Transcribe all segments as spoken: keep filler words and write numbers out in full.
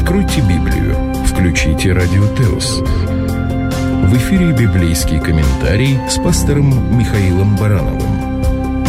Откройте Библию, включите Радио Теос. В эфире библейский комментарий с пастором Михаилом Барановым.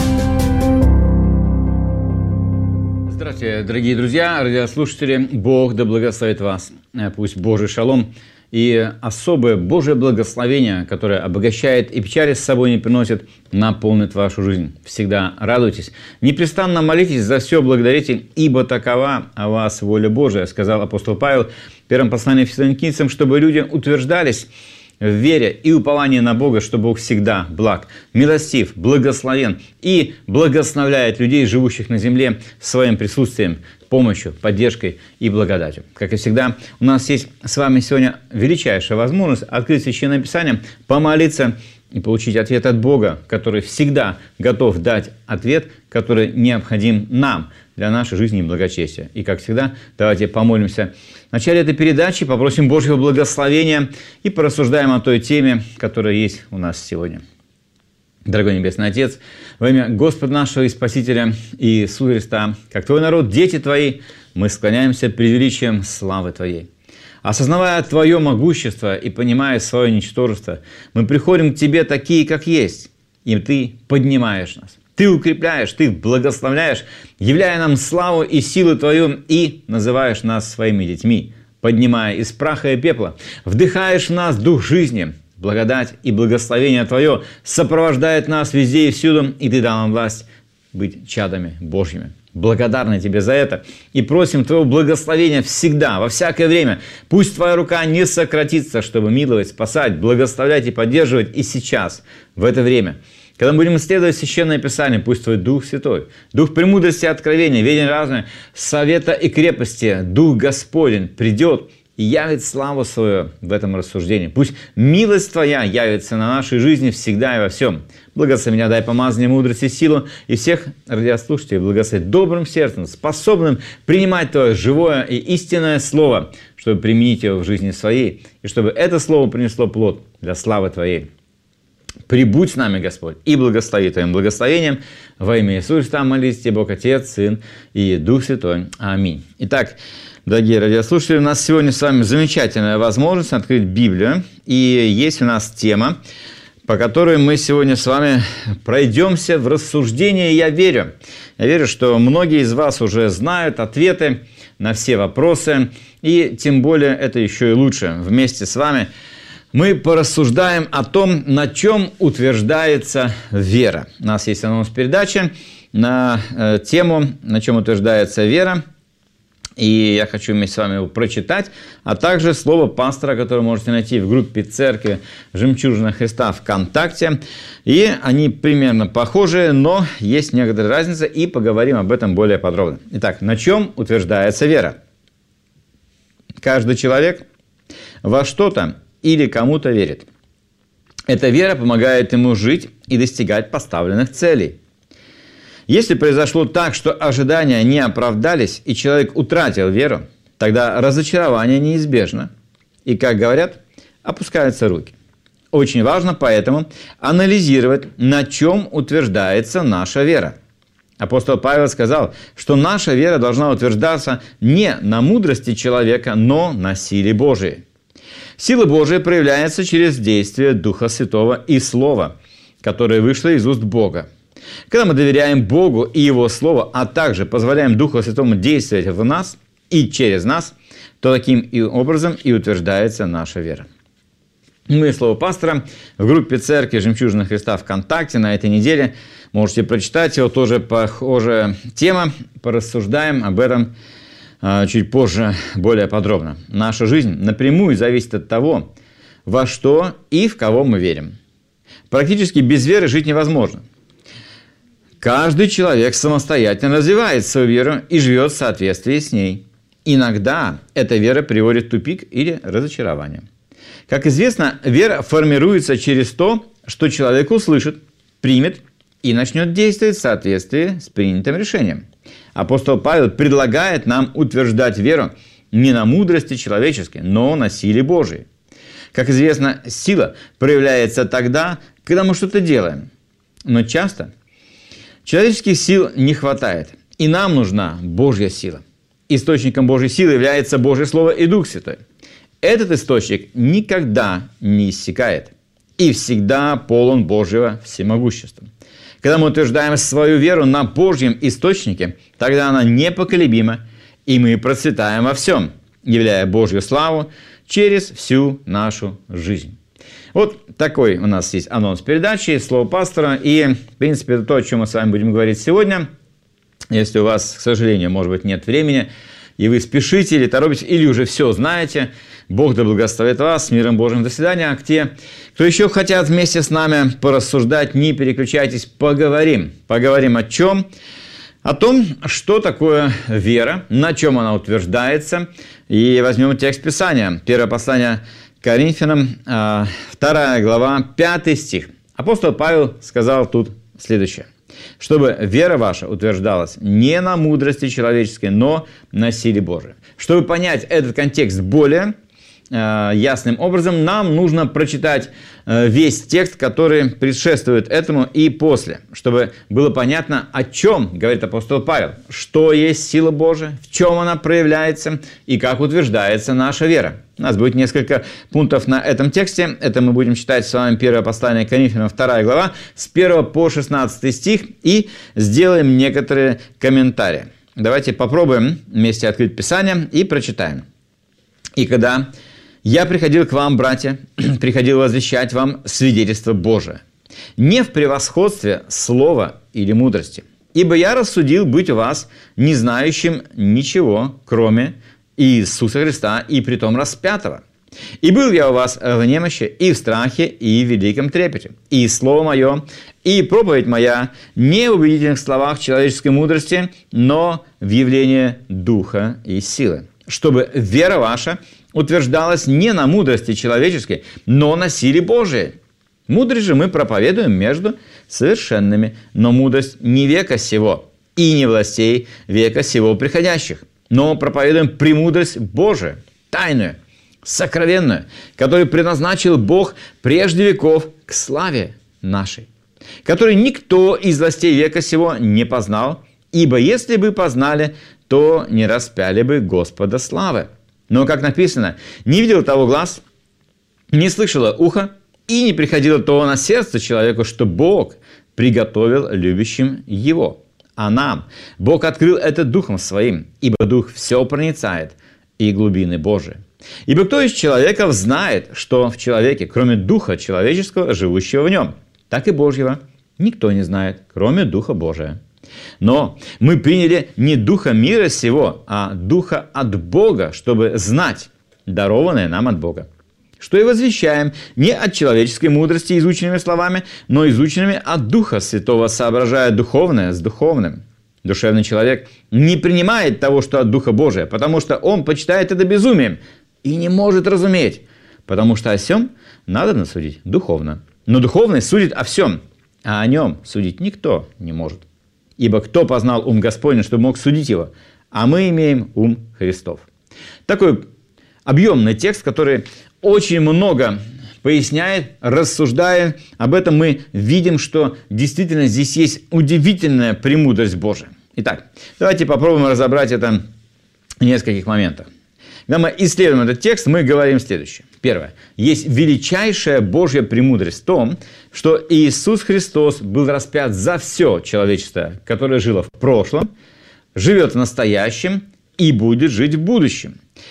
Здравствуйте, дорогие друзья, радиослушатели. Бог да благословит вас. Пусть Божий шалом и особое Божие благословение, которое обогащает и печали с собой не приносит, наполнит вашу жизнь. Всегда радуйтесь. Непрестанно молитесь, за все благодарите, ибо такова о вас воля Божия, сказал апостол Павел в первом послании Фессалоникийцам, чтобы люди утверждались в вере и уповании на Бога, что Бог всегда благ, милостив, благословен и благословляет людей, живущих на земле, своим присутствием, помощью, поддержкой и благодатью. Как и всегда, у нас есть с вами сегодня величайшая возможность открыть Священное Писание, помолиться и получить ответ от Бога, который всегда готов дать ответ, который необходим нам для нашей жизни и благочестия. И, как всегда, давайте помолимся в начале этой передачи, попросим Божьего благословения и порассуждаем о той теме, которая есть у нас сегодня. Дорогой Небесный Отец, во имя Господа нашего и Спасителя Иисуса Христа, как Твой народ, дети Твои, мы склоняемся пред величием славы Твоей. Осознавая Твое могущество и понимая свое ничтожество, мы приходим к Тебе такие, как есть, и Ты поднимаешь нас. Ты укрепляешь, Ты благословляешь, являя нам славу и силу Твою, и называешь нас своими детьми, поднимая из праха и пепла, вдыхаешь в нас дух жизни. Благодать и благословение Твое сопровождает нас везде и всюду, и Ты дал нам власть быть чадами Божьими. Благодарны Тебе за это и просим Твоего благословения всегда, во всякое время. Пусть Твоя рука не сократится, чтобы миловать, спасать, благословлять и поддерживать и сейчас, в это время. Когда мы будем исследовать Священное Писание, пусть Твой Дух Святой, Дух премудрости и откровения, ведения разума, совета и крепости, Дух Господень придет и явит славу свою в этом рассуждении. Пусть милость Твоя явится на нашей жизни всегда и во всем. Благослови меня, дай помазание, мудрость и силу, и всех радиослушателей благослови добрым сердцем, способным принимать Твое живое и истинное Слово, чтобы применить его в жизни своей, и чтобы это Слово принесло плод для славы Твоей. Прибудь с нами, Господь, и благослови Твоим благословением. Во имя Иисуса Христа молись Тебе, Бог Отец, Сын и Дух Святой. Аминь. Итак, дорогие радиослушатели, у нас сегодня с вами замечательная возможность открыть Библию. И есть у нас тема, по которой мы сегодня с вами пройдемся в рассуждении. Я верю. Я верю, что многие из вас уже знают ответы на все вопросы. И тем более это еще и лучше. Вместе с вами мы порассуждаем о том, на чем утверждается вера. У нас есть анонс передачи на э, тему, на чем утверждается вера. И я хочу вместе с вами его прочитать, а также слово пастора, которое вы можете найти в группе церкви «Жемчужина Христа» ВКонтакте. И они примерно похожи, но есть некоторая разница, и поговорим об этом более подробно. Итак, на чем утверждается вера? Каждый человек во что-то или кому-то верит. Эта вера помогает ему жить и достигать поставленных целей. Если произошло так, что ожидания не оправдались, и человек утратил веру, тогда разочарование неизбежно. И, как говорят, опускаются руки. Очень важно поэтому анализировать, на чем утверждается наша вера. Апостол Павел сказал, что наша вера должна утверждаться не на мудрости человека, но на силе Божией. Сила Божия проявляется через действие Духа Святого и Слова, которое вышло из уст Бога. Когда мы доверяем Богу и Его Слову, а также позволяем Духу Святому действовать в нас и через нас, то таким и образом и утверждается наша вера. Ну и слово пастора в группе церкви «Жемчужина Христа» ВКонтакте на этой неделе. Можете прочитать его, тоже похожая тема. Порассуждаем об этом чуть позже более подробно. Наша жизнь напрямую зависит от того, во что и в кого мы верим. Практически без веры жить невозможно. Каждый человек самостоятельно развивает свою веру и живет в соответствии с ней. Иногда эта вера приводит в тупик или разочарование. Как известно, вера формируется через то, что человек услышит, примет и начнет действовать в соответствии с принятым решением. Апостол Павел предлагает нам утверждать веру не на мудрости человеческой, но на силе Божией. Как известно, сила проявляется тогда, когда мы что-то делаем. Но часто человеческих сил не хватает, и нам нужна Божья сила. Источником Божьей силы является Божье Слово и Дух Святой. Этот источник никогда не иссякает и всегда полон Божьего всемогущества. Когда мы утверждаем свою веру на Божьем источнике, тогда она непоколебима, и мы процветаем во всем, являя Божью славу через всю нашу жизнь. Вот такой у нас есть анонс передачи, слово пастора. И, в принципе, это то, о чем мы с вами будем говорить сегодня. Если у вас, к сожалению, может быть, нет времени, и вы спешите или торопитесь, или уже все знаете, Бог да благословит вас. С миром Божьим. До свидания. А те, кто еще хотят вместе с нами порассуждать, не переключайтесь, поговорим. Поговорим о чем? О том, что такое вера, на чем она утверждается. И возьмем текст Писания. Первое послание Коринфянам, вторая глава, пятый стих. Апостол Павел сказал тут следующее. Чтобы вера ваша утверждалась не на мудрости человеческой, но на силе Божией. Чтобы понять этот контекст более э, ясным образом, нам нужно прочитать э, весь текст, который предшествует этому и после, чтобы было понятно, о чем говорит апостол Павел, что есть сила Божия, в чем она проявляется и как утверждается наша вера. У нас будет несколько пунктов на этом тексте. Это мы будем читать с вами первое послание Коринфянам, вторая глава, с первого по шестнадцатый стих, и сделаем некоторые комментарии. Давайте попробуем вместе открыть Писание и прочитаем. «И когда я приходил к вам, братья, приходил возвещать вам свидетельство Божие, не в превосходстве слова или мудрости, ибо я рассудил быть у вас не знающим ничего, кроме Иисуса Христа, и притом распятого. И был я у вас в немощи, и в страхе, и в великом трепете. И слово мое, и проповедь моя не в убедительных словах человеческой мудрости, но в явлении духа и силы, чтобы вера ваша утверждалась не на мудрости человеческой, но на силе Божией. Мудрость же мы проповедуем между совершенными, но мудрость не века сего, и не властей века сего приходящих, но проповедуем премудрость Божию, тайную, сокровенную, которую предназначил Бог прежде веков к славе нашей, которую никто из властей века сего не познал, ибо если бы познали, то не распяли бы Господа славы. Но, как написано, не видел того глаз, не слышало ухо, и не приходило того на сердце человеку, что Бог приготовил любящим его. А нам Бог открыл это Духом Своим, ибо Дух все проницает, и глубины Божии. Ибо кто из человеков знает, что в человеке, кроме Духа человеческого, живущего в нем, так и Божьего никто не знает, кроме Духа Божия. Но мы приняли не Духа мира сего, а Духа от Бога, чтобы знать, дарованное нам от Бога. Что и возвещаем не от человеческой мудрости изученными словами, но изученными от Духа Святого, соображая духовное с духовным. Душевный человек не принимает того, что от Духа Божия, потому что он почитает это безумием и не может разуметь, потому что о сем надо судить духовно. Но духовный судит о всем, а о нем судить никто не может. Ибо кто познал ум Господень, чтобы мог судить его? А мы имеем ум Христов». Такой объемный текст, который очень много поясняет, рассуждая об этом, мы видим, что действительно здесь есть удивительная премудрость Божия. Итак, давайте попробуем разобрать это в нескольких моментах. Когда мы исследуем этот текст, мы говорим следующее. Первое. Есть величайшая Божья премудрость в том, что Иисус Христос был распят за все человечество, которое жило в прошлом, живет в настоящем и будет жить в будущем.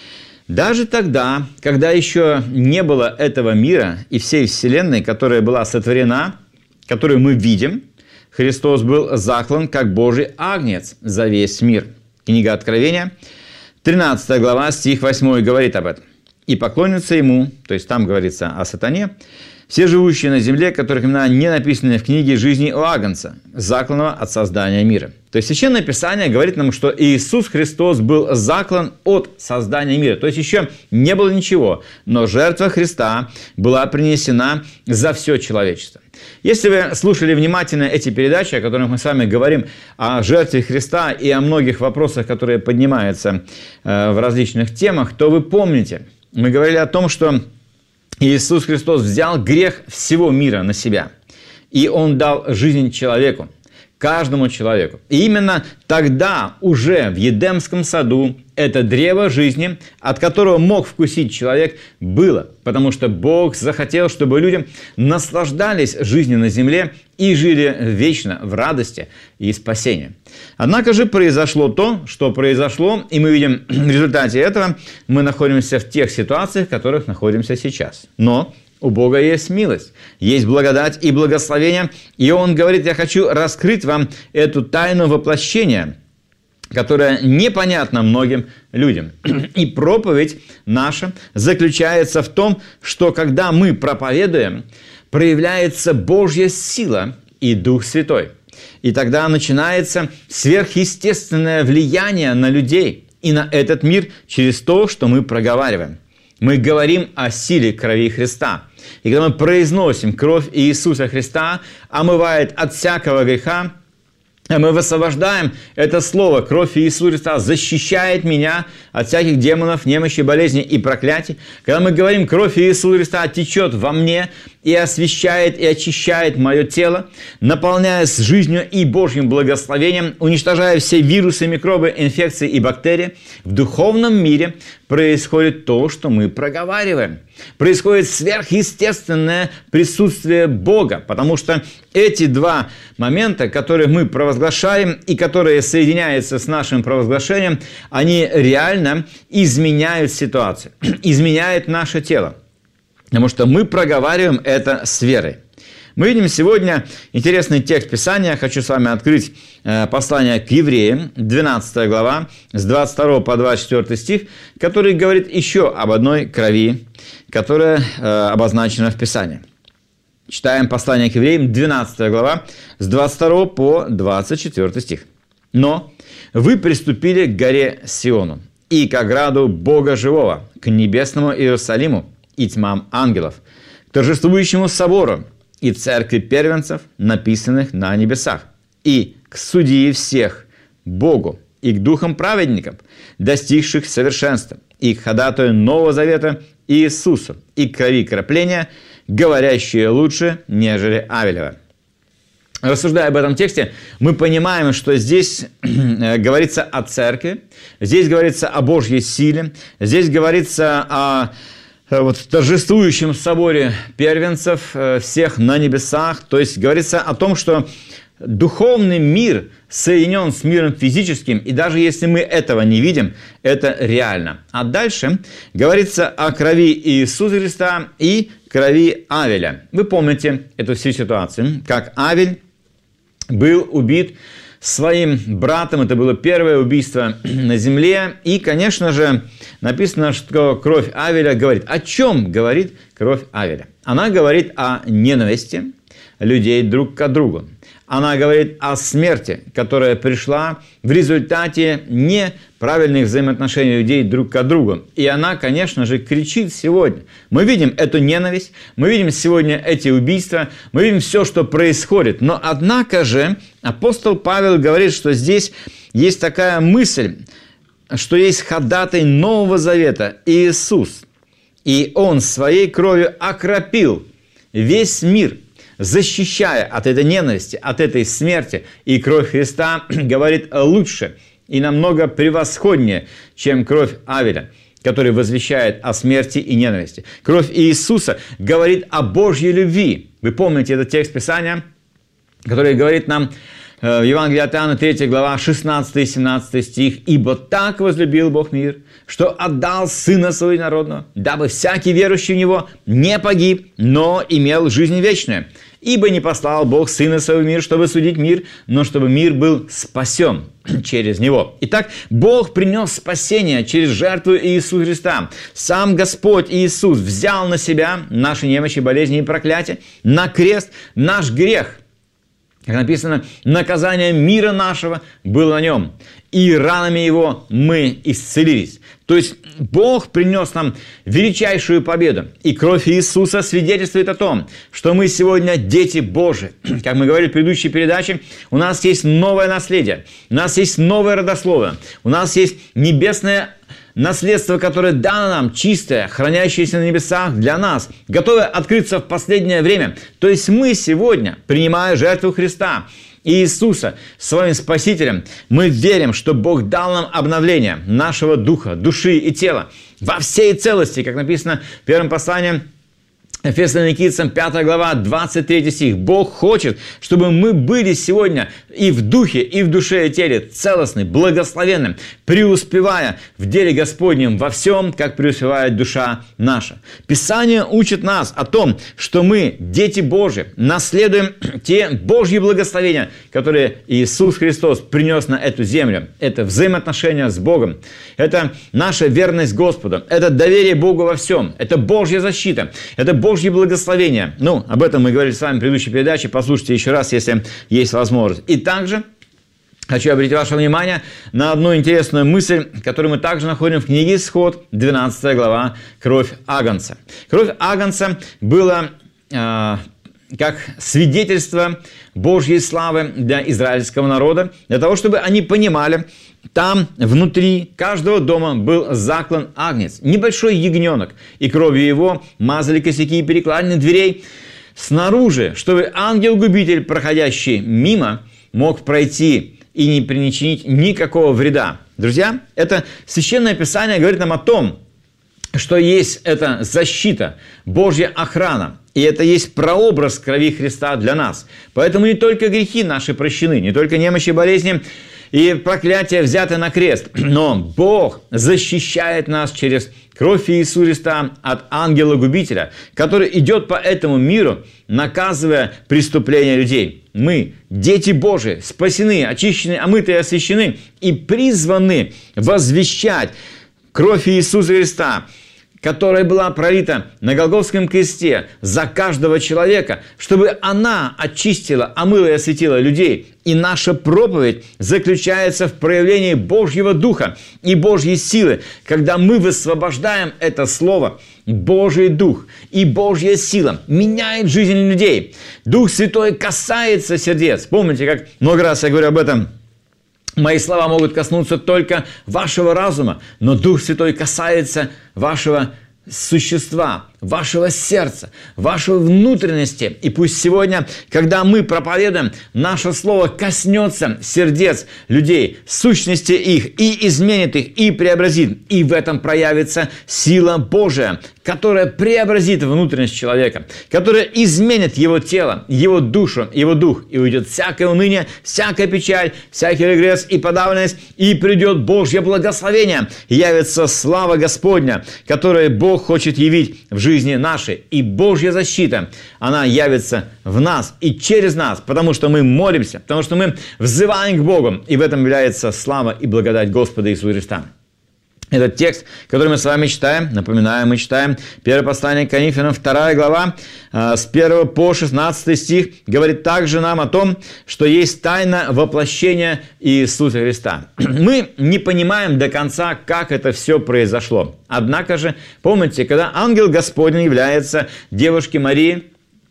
Даже тогда, когда еще не было этого мира и всей вселенной, которая была сотворена, которую мы видим, Христос был заклан как Божий агнец за весь мир. Книга Откровения, тринадцатая глава, стих восьмой говорит об этом. «И поклонятся ему», то есть там говорится о сатане, «все живущие на земле, которых имена не написаны в книге жизни у агнца, закланного от создания мира». То есть Священное Писание говорит нам, что Иисус Христос был заклан от создания мира. То есть еще не было ничего, но жертва Христа была принесена за все человечество. Если вы слушали внимательно эти передачи, о которых мы с вами говорим, о жертве Христа и о многих вопросах, которые поднимаются в различных темах, то вы помните, мы говорили о том, что Иисус Христос взял грех всего мира на себя, и Он дал жизнь человеку. каждому человеку. И именно тогда, уже в Едемском саду, это древо жизни, от которого мог вкусить человек, было. Потому что Бог захотел, чтобы люди наслаждались жизнью на земле и жили вечно в радости и спасении. Однако же произошло то, что произошло, и мы видим в результате этого, мы находимся в тех ситуациях, в которых находимся сейчас. Но у Бога есть милость, есть благодать и благословение, и Он говорит: я хочу раскрыть вам эту тайну воплощения, которая непонятна многим людям. И проповедь наша заключается в том, что когда мы проповедуем, проявляется Божья сила и Дух Святой. И тогда начинается сверхъестественное влияние на людей и на этот мир через то, что мы проговариваем. Мы говорим о силе крови Христа. И когда мы произносим кровь Иисуса Христа, омывает от всякого греха, мы высвобождаем это слово, кровь Иисуса Христа защищает меня от всяких демонов, немощи, болезней и проклятий. Когда мы говорим, кровь Иисуса Христа течет во мне и освящает и очищает мое тело, наполняя с жизнью и Божьим благословением, уничтожая все вирусы, микробы, инфекции и бактерии, в духовном мире происходит то, что мы проговариваем. Происходит сверхъестественное присутствие Бога, потому что эти два момента, которые мы провозглашаем и которые соединяются с нашим провозглашением, они реально изменяют ситуацию, изменяют наше тело, потому что мы проговариваем это с верой. Мы видим сегодня интересный текст Писания. Хочу с вами открыть послание к евреям, двенадцатая глава, с двадцать второго по двадцать четвёртый стих, который говорит еще об одной крови, которая обозначена в Писании. Читаем послание к евреям, двенадцатая глава, с двадцать второго по двадцать четвёртый стих. «Но вы приступили к горе Сиону и к ограду Бога живого, к небесному Иерусалиму и тьмам ангелов, к торжествующему собору и церкви первенцев, написанных на небесах, и к судьи всех, Богу, и к духам праведников, достигших совершенства, и к ходатаю Нового Завета Иисусу, и к крови кропления, говорящие лучше, нежели Авелева». Рассуждая об этом тексте, мы понимаем, что здесь говорится о церкви, здесь говорится о Божьей силе, здесь говорится о вот, торжествующем соборе первенцев всех на небесах. То есть говорится о том, что духовный мир соединен с миром физическим, и даже если мы этого не видим, это реально. А дальше говорится о крови Иисуса Христа и крови Авеля. Вы помните эту всю ситуацию, как Авель был убит своим братом. Это было первое убийство на земле. И, конечно же, написано, что кровь Авеля говорит. О чем говорит кровь Авеля? Она говорит о ненависти людей друг к другу. Она говорит о смерти, которая пришла в результате неправильных взаимоотношений людей друг к другу. И она, конечно же, кричит сегодня. Мы видим эту ненависть, мы видим сегодня эти убийства, мы видим все, что происходит. Но, однако же, апостол Павел говорит, что здесь есть такая мысль, что есть ходатай Нового Завета Иисус. И Он своей кровью окропил весь мир, защищая от этой ненависти, от этой смерти. И кровь Христа говорит лучше и намного превосходнее, чем кровь Авеля, который возвещает о смерти и ненависти. Кровь Иисуса говорит о Божьей любви. Вы помните этот текст Писания, который говорит нам в Евангелии от Иоанна, третья глава, шестнадцатый и семнадцатый стих. «Ибо так возлюбил Бог мир, что отдал Сына Своего Единородного, дабы всякий верующий в Него не погиб, но имел жизнь вечную. Ибо не послал Бог Сына Своего в мир, чтобы судить мир, но чтобы мир был спасен через Него». Итак, Бог принес спасение через жертву Иисуса Христа. Сам Господь Иисус взял на себя наши немощи, болезни и проклятия, на крест наш грех. Как написано, наказание мира нашего было на нем, и ранами его мы исцелились. То есть Бог принес нам величайшую победу, и кровь Иисуса свидетельствует о том, что мы сегодня дети Божии. Как мы говорили в предыдущей передаче, у нас есть новое наследие, у нас есть новое родословие, у нас есть небесное наследство, которое дано нам, чистое, хранящееся на небесах для нас, готовое открыться в последнее время. То есть мы сегодня, принимая жертву Христа Иисуса своим Спасителем, мы верим, что Бог дал нам обновление нашего духа, души и тела во всей целости, как написано в первом послании Фессалоникийцам, пятая глава, двадцать третий стих. Бог хочет, чтобы мы были сегодня и в духе, и в душе и теле целостны, благословенны, преуспевая в деле Господнем во всем, как преуспевает душа наша. Писание учит нас о том, что мы, дети Божьи, наследуем те Божьи благословения, которые Иисус Христос принес на эту землю. Это взаимоотношения с Богом, это наша верность Господу, это доверие Богу во всем, это Божья защита, это Божье Божье благословение. Ну, об этом мы говорили с вами в предыдущей передаче. Послушайте еще раз, если есть возможность. И также хочу обратить ваше внимание на одну интересную мысль, которую мы также находим в книге Исход, двенадцатая глава, «Кровь Агнца». Кровь Агнца была э, как свидетельство Божьей славы для израильского народа, для того, чтобы они понимали, там внутри каждого дома был заклан агнец, небольшой ягненок, и кровью его мазали косяки и перекладины дверей. Снаружи, чтобы ангел-губитель, проходящий мимо, мог пройти и не причинить никакого вреда. Друзья, это Священное Писание говорит нам о том, что есть эта защита, Божья охрана. И это есть прообраз крови Христа для нас. Поэтому не только грехи наши прощены, не только немощи и болезни, и проклятие взято на крест. Но Бог защищает нас через кровь Иисуса Христа от ангела-губителя, который идет по этому миру, наказывая преступления людей. Мы, дети Божии, спасены, очищены, омыты и освящены, и призваны возвещать кровь Иисуса Христа, которая была пролита на Голгофском кресте за каждого человека, чтобы она очистила, омыла и осветила людей. И наша проповедь заключается в проявлении Божьего Духа и Божьей силы, когда мы высвобождаем это слово. Божий Дух и Божья сила меняет жизнь людей. Дух Святой касается сердец. Помните, как много раз я говорю об этом? Мои слова могут коснуться только вашего разума, но Дух Святой касается вашего существа, вашего сердца, вашей внутренности. И пусть сегодня, когда мы проповедуем, наше слово коснется сердец людей, сущности их, и изменит их, и преобразит. И в этом проявится сила Божия, которая преобразит внутренность человека, которая изменит его тело, его душу, его дух. И уйдет всякое уныние, всякая печаль, всякий регресс и подавленность, и придет Божье благословение. Явится слава Господня, которую Бог хочет явить в жизни нашей. И Божья защита, она явится в нас и через нас, потому что мы молимся, потому что мы взываем к Богу. И в этом является слава и благодать Господа Иисуса Христа. Этот текст, который мы с вами читаем, напоминаю, мы читаем первое послание к Коринфянам, вторая глава, с первого по шестнадцатый стих, говорит также нам о том, что есть тайна воплощения Иисуса Христа. Мы не понимаем до конца, как это все произошло. Однако же, помните, когда ангел Господень является девушке Марии,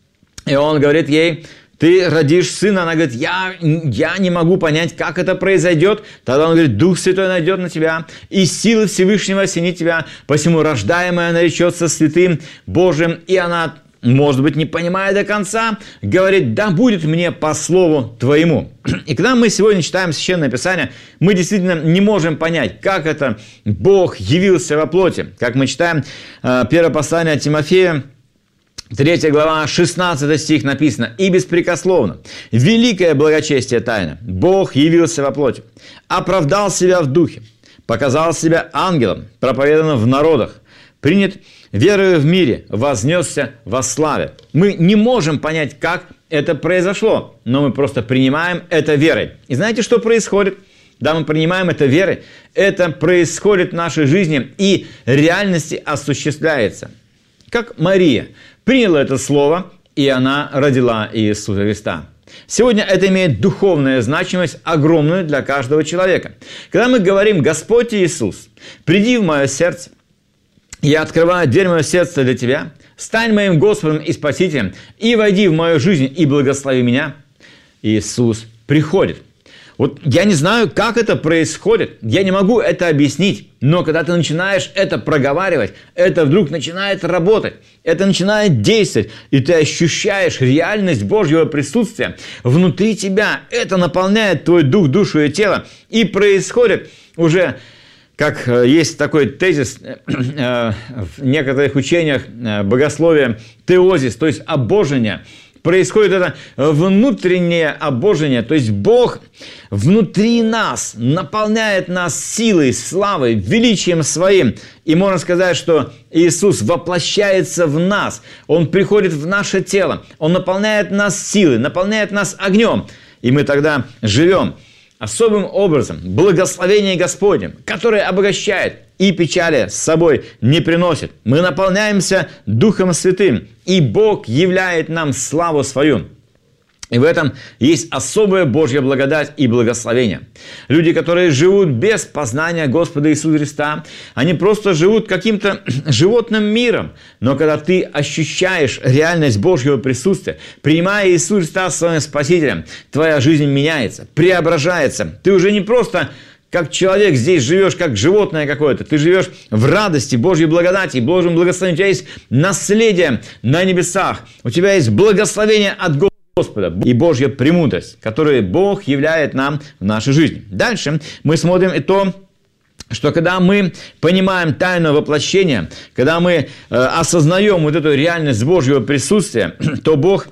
и он говорит ей: ты родишь сына, она говорит: я, я не могу понять, как это произойдет. Тогда он говорит: Дух Святой найдет на тебя, и сила Всевышнего осенит тебя, посему рождаемая наречется святым Божиим. И она, может быть, не понимая до конца, говорит: да будет мне по слову твоему. И когда мы сегодня читаем Священное Писание, мы действительно не можем понять, как это Бог явился во плоти. Как мы читаем э, первое послание от Тимофея, третья глава, шестнадцатый стих написано: «И беспрекословно, великое благочестие тайна, Бог явился во плоти, оправдал себя в духе, показал себя ангелом, проповедан в народах, принят верою в мире, вознесся во славе». Мы не можем понять, как это произошло, но мы просто принимаем это верой. И знаете, что происходит? Да, мы принимаем это верой, это происходит в нашей жизни и реальности осуществляется. Как Мария приняла это слово, и она родила Иисуса Христа. Сегодня это имеет духовную значимость, огромную для каждого человека. Когда мы говорим: «Господь Иисус, приди в мое сердце, я открываю дверь моего сердца для Тебя, стань моим Господом и Спасителем, и войди в мою жизнь и благослови меня», Иисус приходит. Вот я не знаю, как это происходит, я не могу это объяснить, но когда ты начинаешь это проговаривать, это вдруг начинает работать, это начинает действовать, и ты ощущаешь реальность Божьего присутствия внутри тебя. Это наполняет твой дух, душу и тело, и происходит уже, как есть такой тезис в некоторых учениях богословия, теозис, то есть обожение. Происходит это внутреннее обожение, то есть Бог внутри нас наполняет нас силой, славой, величием своим. И можно сказать, что Иисус воплощается в нас, Он приходит в наше тело, Он наполняет нас силой, наполняет нас огнем, и мы тогда живем особым образом благословение Господне, которое обогащает и печали с собой не приносит. Мы наполняемся Духом Святым, и Бог являет нам славу свою. И в этом есть особая Божья благодать и благословение. Люди, которые живут без познания Господа Иисуса Христа, они просто живут каким-то животным миром. Но когда ты ощущаешь реальность Божьего присутствия, принимая Иисуса Христа своим Спасителем, твоя жизнь меняется, преображается. Ты уже не просто как человек здесь живешь, как животное какое-то. Ты живешь в радости Божьей благодати, Божьем благословении. У тебя есть наследие на небесах. У тебя есть благословение от Господа и Божья премудрость, которую Бог являет нам в нашей жизни. Дальше мы смотрим и то, что когда мы понимаем тайну воплощения, когда мы э, осознаем вот эту реальность Божьего присутствия, то Бог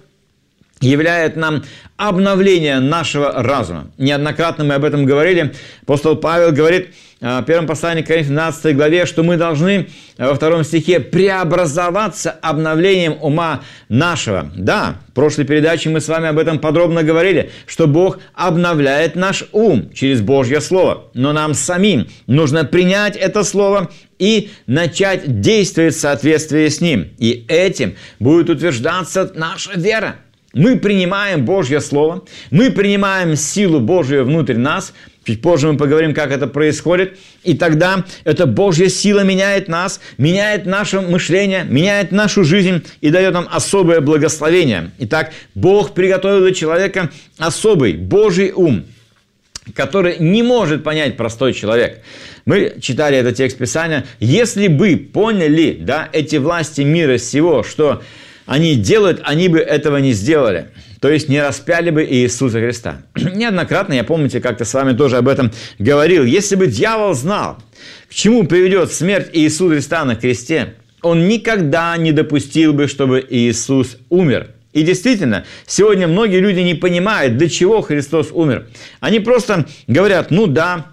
являет нам обновление нашего разума. Неоднократно мы об этом говорили. Апостол Павел говорит в первом послании к Коринфянам, двенадцатой главе, что мы должны во втором стихе преобразоваться обновлением ума нашего. Да, в прошлой передаче мы с вами об этом подробно говорили, что Бог обновляет наш ум через Божье Слово. Но нам самим нужно принять это Слово и начать действовать в соответствии с ним. И этим будет утверждаться наша вера. Мы принимаем Божье Слово, мы принимаем силу Божию внутрь нас. Чуть позже мы поговорим, как это происходит. И тогда эта Божья сила меняет нас, меняет наше мышление, меняет нашу жизнь и дает нам особое благословение. Итак, Бог приготовил для человека особый Божий ум, который не может понять простой человек. Мы читали этот текст Писания. Если бы поняли, да, эти власти мира сего, что они делают, они бы этого не сделали. То есть не распяли бы Иисуса Христа. Неоднократно, я помните, как-то с вами тоже об этом говорил. Если бы дьявол знал, к чему приведет смерть Иисуса Христа на кресте, он никогда не допустил бы, чтобы Иисус умер. И действительно, сегодня многие люди не понимают, для чего Христос умер. Они просто говорят, ну да,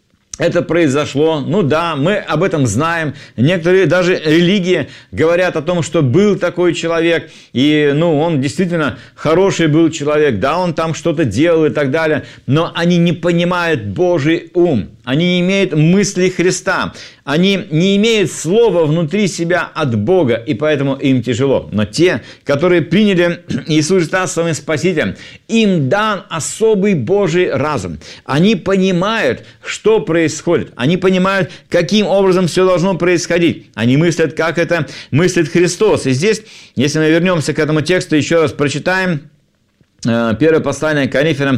это произошло, ну да, мы об этом знаем. Некоторые даже религии говорят о том, что был такой человек, и ну, он действительно хороший был человек, да, он там что-то делал и так далее, но они не понимают Божий ум, они не имеют мысли Христа, они не имеют слова внутри себя от Бога, и поэтому им тяжело. Но те, которые приняли Иисуса Христа своим Спасителем, им дан особый Божий разум. Они понимают, что происходит. Они понимают, каким образом все должно происходить. Они мыслят, как это мыслит Христос. И здесь, если мы вернемся к этому тексту, еще раз прочитаем. Первое послание к Коринфянам,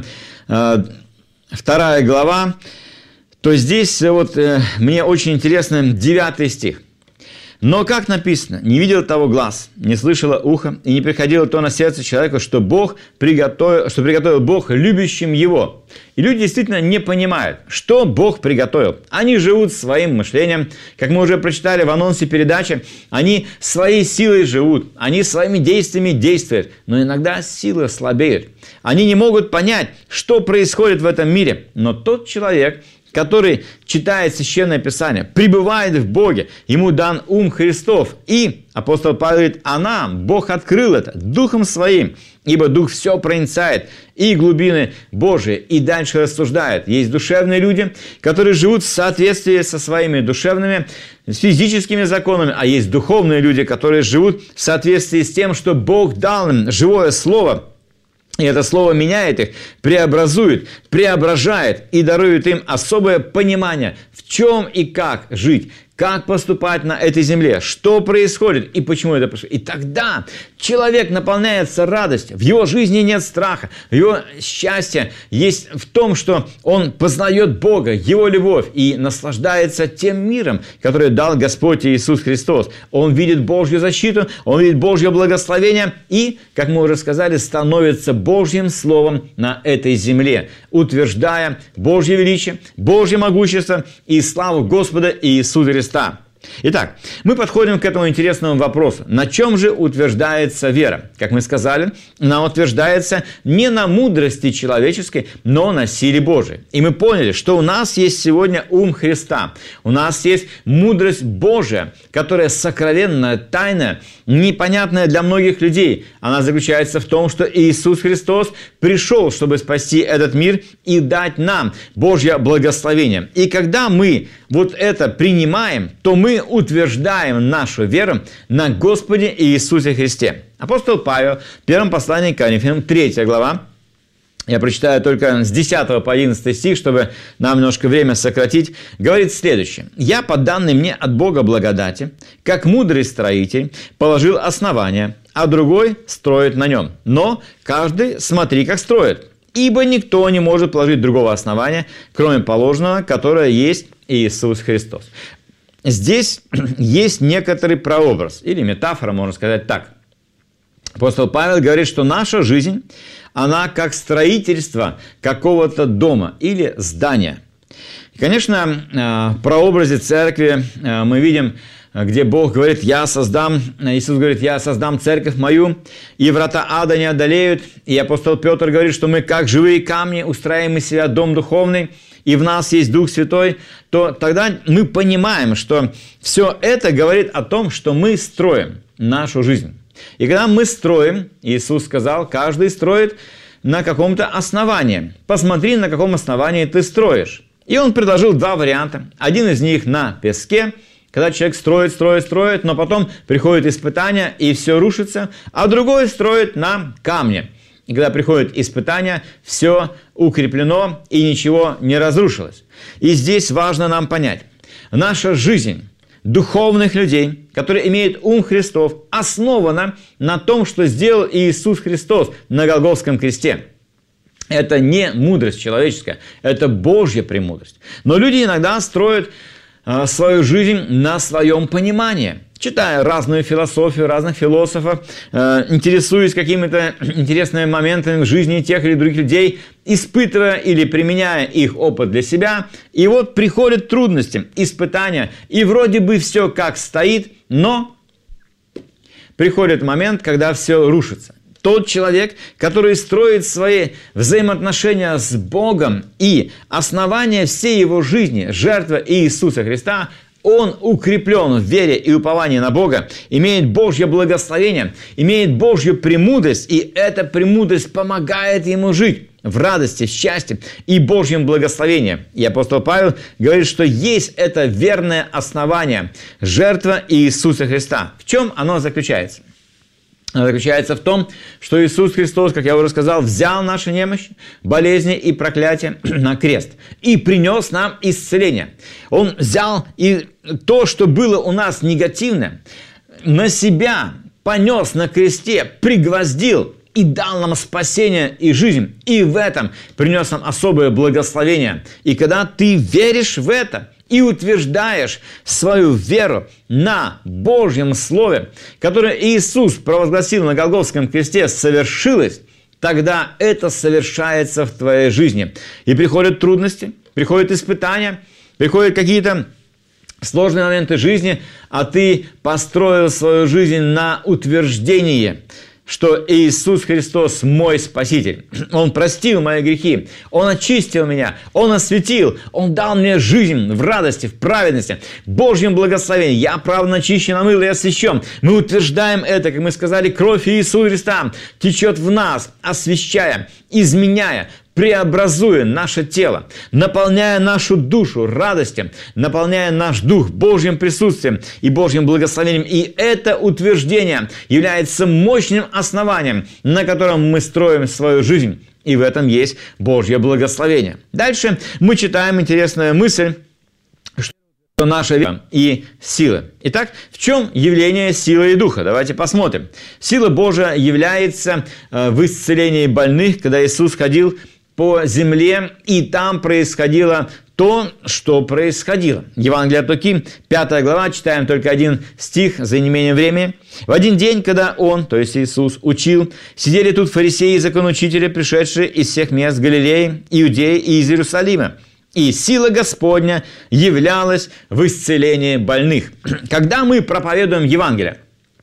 вторая глава. То здесь вот э, мне очень интересен девятый стих. «Но, как написано, не видел того глаз, не слышало ухо, и не приходило то на сердце человека, что, Бог приготовил, что приготовил Бог любящим его». И люди действительно не понимают, что Бог приготовил. Они живут своим мышлением. Как мы уже прочитали в анонсе передачи, они своей силой живут, они своими действиями действуют, но иногда сила слабеет. Они не могут понять, что происходит в этом мире. Но тот человек, который читает Священное Писание, пребывает в Боге, ему дан ум Христов. И апостол Павел говорит, а нам Бог открыл это Духом Своим, ибо Дух все проницает, и глубины Божии. И дальше рассуждает. Есть душевные люди, которые живут в соответствии со своими душевными, физическими законами, а есть духовные люди, которые живут в соответствии с тем, что Бог дал им живое Слово. И это слово меняет их, преобразует, преображает и дарует им особое понимание, в чем и как жить, как поступать на этой земле, что происходит и почему это происходит. И тогда человек наполняется радостью, в его жизни нет страха, его счастье есть в том, что он познает Бога, Его любовь и наслаждается тем миром, который дал Господь Иисус Христос. Он видит Божью защиту, он видит Божье благословение и, как мы уже сказали, становится Божьим Словом на этой земле, утверждая Божье величие, Божье могущество и славу Господа Иисуса Христа. Итак, мы подходим к этому интересному вопросу. На чем же утверждается вера? Как мы сказали, она утверждается не на мудрости человеческой, но на силе Божией. И мы поняли, что у нас есть сегодня ум Христа. У нас есть мудрость Божия, которая сокровенная, тайная, непонятная для многих людей. Она заключается в том, что Иисус Христос пришел, чтобы спасти этот мир и дать нам Божье благословение. И когда мы вот это принимаем, то мы утверждаем нашу веру на Господе Иисусе Христе. Апостол Павел в первом послании к Коринфянам, третья глава, я прочитаю только с десятого по одиннадцатый стих, чтобы нам немножко время сократить, говорит следующее. «Я, по данной мне от Бога благодати, как мудрый строитель, положил основание, а другой строит на нем. Но каждый смотри, как строит. Ибо никто не может положить другого основания, кроме положенного, которое есть Иисус Христос». Здесь есть некоторый прообраз, или метафора, можно сказать так. Апостол Павел говорит, что наша жизнь, она как строительство какого-то дома или здания. И, конечно, в прообразе церкви мы видим, где Бог говорит, я создам, Иисус говорит, я создам церковь мою, и врата ада не одолеют. И апостол Петр говорит, что мы как живые камни устраиваем из себя дом духовный, и в нас есть Дух Святой, то тогда мы понимаем, что все это говорит о том, что мы строим нашу жизнь. И когда мы строим, Иисус сказал, каждый строит на каком-то основании. Посмотри, на каком основании ты строишь. И он предложил два варианта. Один из них на песке, когда человек строит, строит, строит, но потом приходит испытание, и все рушится, а другой строит на камне. И когда приходит испытание, все укреплено и ничего не разрушилось. И здесь важно нам понять, наша жизнь духовных людей, которые имеют ум Христов, основана на том, что сделал Иисус Христос на Голгофском кресте. Это не мудрость человеческая, это Божья премудрость. Но люди иногда строят э, свою жизнь на своем понимании. Читая разную философию, разных философов, э, интересуясь какими-то интересными моментами в жизни тех или других людей, испытывая или применяя их опыт для себя, и вот приходят трудности, испытания, и вроде бы все как стоит, но приходит момент, когда все рушится. Тот человек, который строит свои взаимоотношения с Богом и основание всей его жизни, жертва Иисуса Христа, он укреплен в вере и уповании на Бога, имеет Божье благословение, имеет Божью премудрость, и эта премудрость помогает ему жить в радости, в счастье и Божьем благословении. И апостол Павел говорит, что есть это верное основание, жертва Иисуса Христа. В чем оно заключается? Оно заключается в том, что Иисус Христос, как я уже сказал, взял наши немощи, болезни и проклятия на крест и принес нам исцеление. Он взял и то, что было у нас негативное, на себя понес на кресте, пригвоздил и дал нам спасение и жизнь. И в этом принес нам особое благословение. И когда ты веришь в это, и утверждаешь свою веру на Божьем Слове, которое Иисус провозгласил на Голгофском кресте, совершилось, тогда это совершается в твоей жизни. И приходят трудности, приходят испытания, приходят какие-то сложные моменты жизни, а ты построил свою жизнь на утверждении, что Иисус Христос мой Спаситель. Он простил мои грехи, Он очистил меня, Он осветил, Он дал мне жизнь в радости, в праведности, в Божьем благословении. Я праведно очищен, омыл и освящен. Мы утверждаем это, как мы сказали, кровь Иисуса Христа течет в нас, освящая, изменяя, преобразуя наше тело, наполняя нашу душу радостью, наполняя наш дух Божьим присутствием и Божьим благословением. И это утверждение является мощным основанием, на котором мы строим свою жизнь. И в этом есть Божье благословение. Дальше мы читаем интересную мысль, наша вера и сила. Итак, в чем явление силы и духа? Давайте посмотрим. Сила Божия является в исцелении больных, когда Иисус ходил по земле, и там происходило то, что происходило. Евангелие от Луки, пятая глава, читаем только один стих за неимением времени. В один день, когда Он, то есть Иисус, учил, сидели тут фарисеи и законоучители, пришедшие из всех мест Галилеи, Иудеи и из Иерусалима. И сила Господня являлась в исцелении больных. Когда мы проповедуем Евангелие,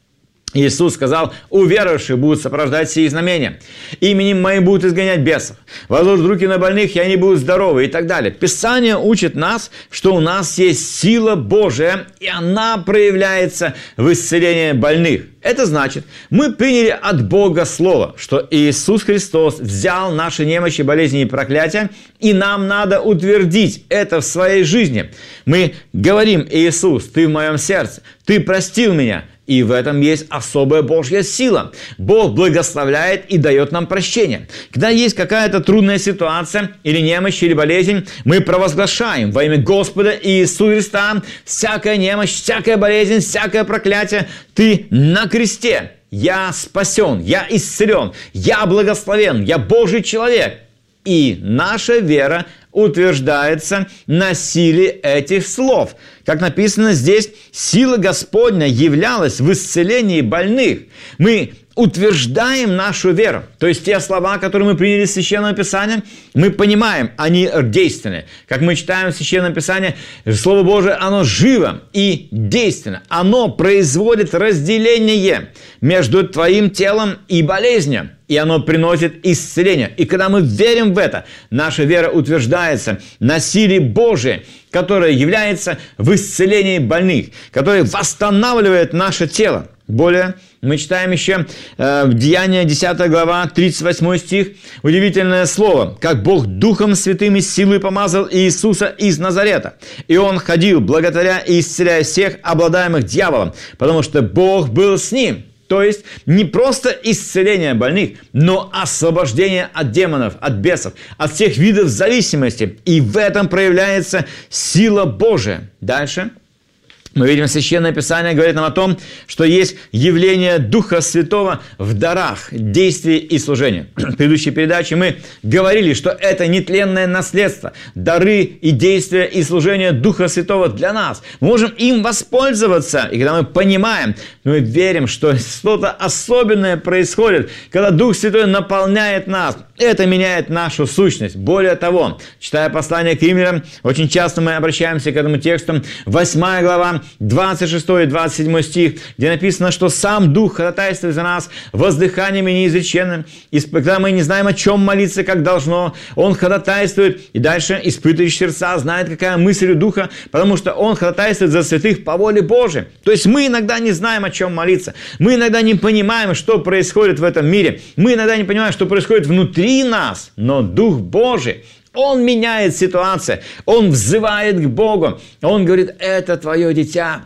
Иисус сказал: уверовавшие будут сопровождать сии знамения. Именем Моим будут изгонять бесов. Возложат руки на больных, и они будут здоровы, и так далее. Писание учит нас, что у нас есть сила Божия, и она проявляется в исцелении больных. Это значит, мы приняли от Бога Слово, что Иисус Христос взял наши немощи, болезни и проклятия, и нам надо утвердить это в своей жизни. Мы говорим: Иисус, Ты в моем сердце, Ты простил меня. И в этом есть особая Божья сила. Бог благословляет и дает нам прощение. Когда есть какая-то трудная ситуация, или немощь, или болезнь, мы провозглашаем во имя Господа Иисуса Христа: всякая немощь, всякая болезнь, всякое проклятие, Ты на кресте. Я спасен, я исцелен, я благословен, я Божий человек. И наша вера утверждается на силе этих слов. Как написано здесь, сила Господня являлась в исцелении больных. Мы утверждаем нашу веру. То есть те слова, которые мы приняли из Священного Писания, мы понимаем, они действенны. Как мы читаем в Священном Писании, Слово Божие, оно живо и действенно. Оно производит разделение между твоим телом и болезнью. И оно приносит исцеление. И когда мы верим в это, наша вера утверждается на силе Божией, которая является в исцелении больных, которая восстанавливает наше тело. Более, мы читаем еще э, Деяния, десятая глава, тридцать восьмой стих, удивительное слово: «Как Бог Духом Святым и силой помазал Иисуса из Назарета, и Он ходил, благодаря и исцеляя всех, обладаемых дьяволом, потому что Бог был с Ним». То есть не просто исцеление больных, но освобождение от демонов, от бесов, от всех видов зависимости. И в этом проявляется сила Божия. Дальше. Мы видим, Священное Писание говорит нам о том, что есть явление Духа Святого в дарах, действии и служении. В предыдущей передаче мы говорили, что это нетленное наследство, дары и действия и служение Духа Святого для нас. Мы можем им воспользоваться, и когда мы понимаем, мы верим, что что-то особенное происходит, когда Дух Святой наполняет нас, это меняет нашу сущность. Более того, читая послание к Римлянам, очень часто мы обращаемся к этому тексту, восьмая глава, двадцать шестой и двадцать седьмой стих, где написано, что сам Дух ходатайствует за нас воздыханиями неизреченными, и когда мы не знаем, о чем молиться, как должно, Он ходатайствует, и дальше испытывающий сердца знает, какая мысль у Духа, потому что Он ходатайствует за святых по воле Божией. То есть мы иногда не знаем, о чем молиться, мы иногда не понимаем, что происходит в этом мире, мы иногда не понимаем, что происходит внутри нас, но Дух Божий, Он меняет ситуацию, Он взывает к Богу, Он говорит: это твое дитя.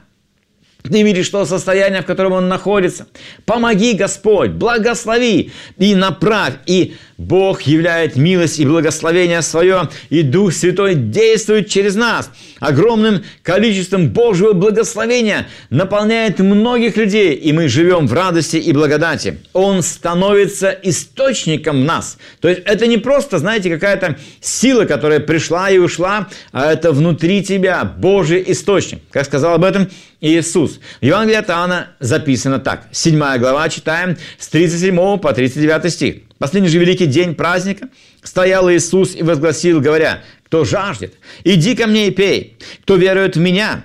Ты видишь то состояние, в котором он находится. Помоги, Господь, благослови и направь. И Бог являет милость и благословение свое, и Дух Святой действует через нас. Огромным количеством Божьего благословения наполняет многих людей, и мы живем в радости и благодати. Он становится источником в нас. То есть это не просто, знаете, какая-то сила, которая пришла и ушла, а это внутри тебя Божий источник. Как сказал об этом Иисус. В Евангелии от Иоанна записано так. седьмая глава, читаем с тридцать седьмого по тридцать девятый стих. Последний же великий день праздника стоял Иисус и возгласил, говоря: кто жаждет, иди ко мне и пей. Кто верует в меня,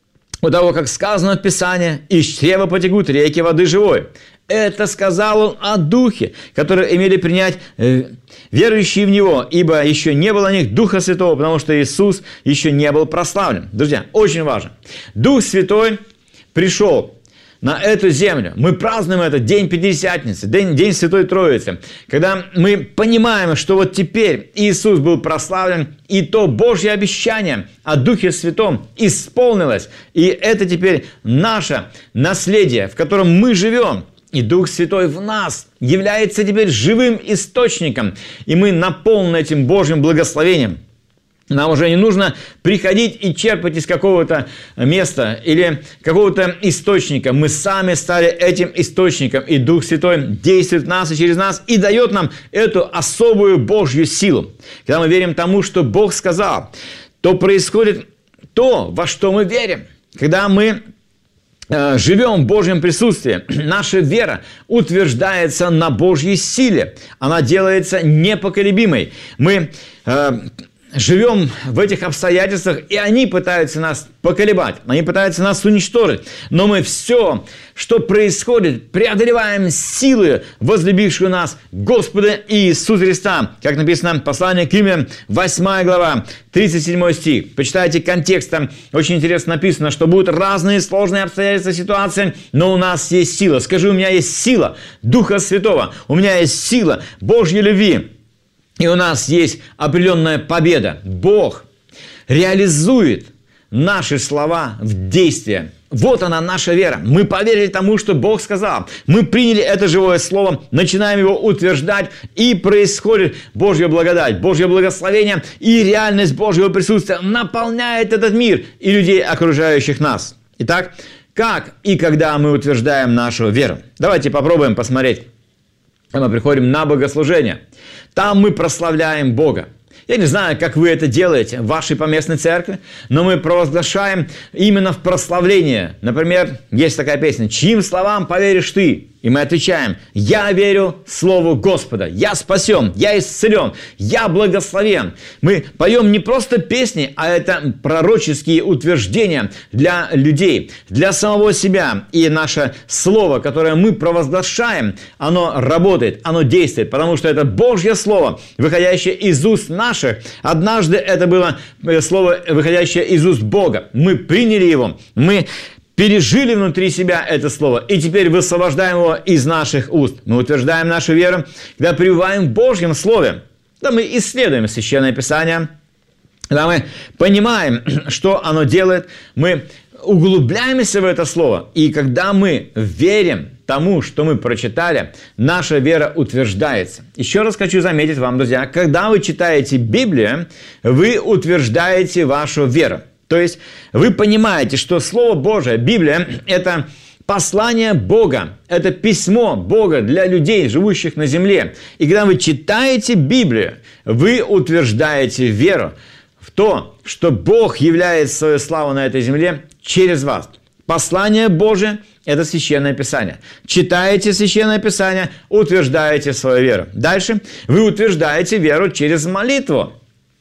у того, как сказано в Писании, из чрева потекут реки воды живой. Это сказал он о Духе, который имели принять э, верующие в Него, ибо еще не было у них Духа Святого, потому что Иисус еще не был прославлен. Друзья, очень важно. Дух Святой пришел на эту землю. Мы празднуем этот День Пятидесятницы, День, День Святой Троицы, когда мы понимаем, что вот теперь Иисус был прославлен, и то Божье обещание о Духе Святом исполнилось. И это теперь наше наследие, в котором мы живем. И Дух Святой в нас является теперь живым источником, и мы наполнены этим Божьим благословением. Нам уже не нужно приходить и черпать из какого-то места или какого-то источника. Мы сами стали этим источником, и Дух Святой действует в нас и через нас и дает нам эту особую Божью силу. Когда мы верим тому, что Бог сказал, то происходит то, во что мы верим. Когда мы э, живем в Божьем присутствии, наша вера утверждается на Божьей силе. Она делается непоколебимой. Мы э, живем в этих обстоятельствах, и они пытаются нас поколебать, они пытаются нас уничтожить. Но мы все, что происходит, преодолеваем силы, возлюбившего нас Господа Иисуса Христа. Как написано в послании к Римлянам, восьмая глава, тридцать седьмой стих. Почитайте контекст, там очень интересно написано, что будут разные сложные обстоятельства, ситуации, но у нас есть сила. Скажи, у меня есть сила Духа Святого, у меня есть сила Божьей любви. И у нас есть определенная победа. Бог реализует наши слова в действие. Вот она, наша вера. Мы поверили тому, что Бог сказал. Мы приняли это живое слово, начинаем его утверждать, и происходит Божья благодать, Божье благословение, и реальность Божьего присутствия наполняет этот мир и людей, окружающих нас. Итак, как и когда мы утверждаем нашу веру? Давайте попробуем посмотреть. Мы приходим на богослужение. Там мы прославляем Бога. Я не знаю, как вы это делаете в вашей поместной церкви, но мы провозглашаем именно в прославление. Например, есть такая песня «Чьим словам поверишь ты?» И мы отвечаем: «Я верю Слову Господа, я спасен, я исцелен, я благословен». Мы поем не просто песни, а это пророческие утверждения для людей, для самого себя. И наше слово, которое мы провозглашаем, оно работает, оно действует, потому что это Божье Слово, выходящее из уст наших. Однажды это было слово, выходящее из уст Бога. Мы приняли его, мы пережили внутри себя это слово, и теперь высвобождаем его из наших уст. Мы утверждаем нашу веру, когда пребываем в Божьем Слове. Когда мы исследуем Священное Писание, когда мы понимаем, что оно делает, мы углубляемся в это Слово, и когда мы верим тому, что мы прочитали, наша вера утверждается. Еще раз хочу заметить вам, друзья, когда вы читаете Библию, вы утверждаете вашу веру. То есть вы понимаете, что Слово Божие, Библия, это послание Бога, это письмо Бога для людей, живущих на земле. И когда вы читаете Библию, вы утверждаете веру в то, что Бог являет свою славу на этой земле через вас. Послание Божие – это Священное Писание. Читаете Священное Писание, утверждаете свою веру. Дальше вы утверждаете веру через молитву.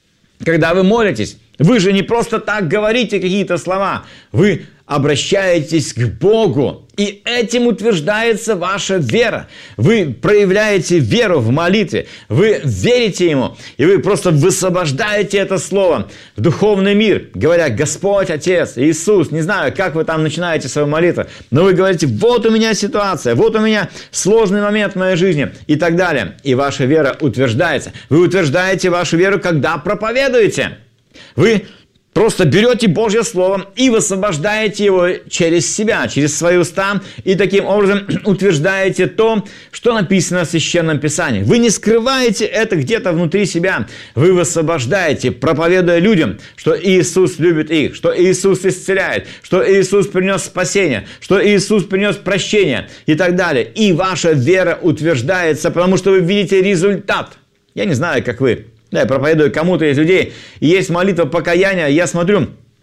Когда вы молитесь, вы же не просто так говорите какие-то слова, вы обращаетесь к Богу, и этим утверждается ваша вера. Вы проявляете веру в молитве, вы верите Ему, и вы просто высвобождаете это слово в духовный мир, говоря: Господь, Отец, Иисус, не знаю, как вы там начинаете свою молитву, но вы говорите: вот у меня ситуация, вот у меня сложный момент в моей жизни, и так далее. И ваша вера утверждается. Вы утверждаете вашу веру, когда проповедуете. Вы просто берете Божье Слово и высвобождаете его через себя, через свои уста, и таким образом утверждаете то, что написано в Священном Писании. Вы не скрываете это где-то внутри себя. Вы высвобождаете, проповедуя людям, что Иисус любит их, что Иисус исцеляет, что Иисус принес спасение, что Иисус принес прощение и так далее. И ваша вера утверждается, потому что вы видите результат. Я не знаю, как вы. Да, я проповедую кому-то из людей, и есть молитва покаяния, я смотрю,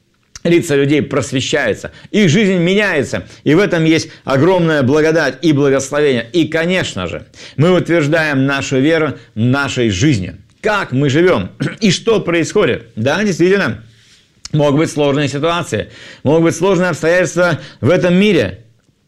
лица людей просвещаются, их жизнь меняется, и в этом есть огромная благодать и благословение. И, конечно же, мы утверждаем нашу веру нашей жизнью. Как мы живем и что происходит? Да, действительно, могут быть сложные ситуации, могут быть сложные обстоятельства в этом мире,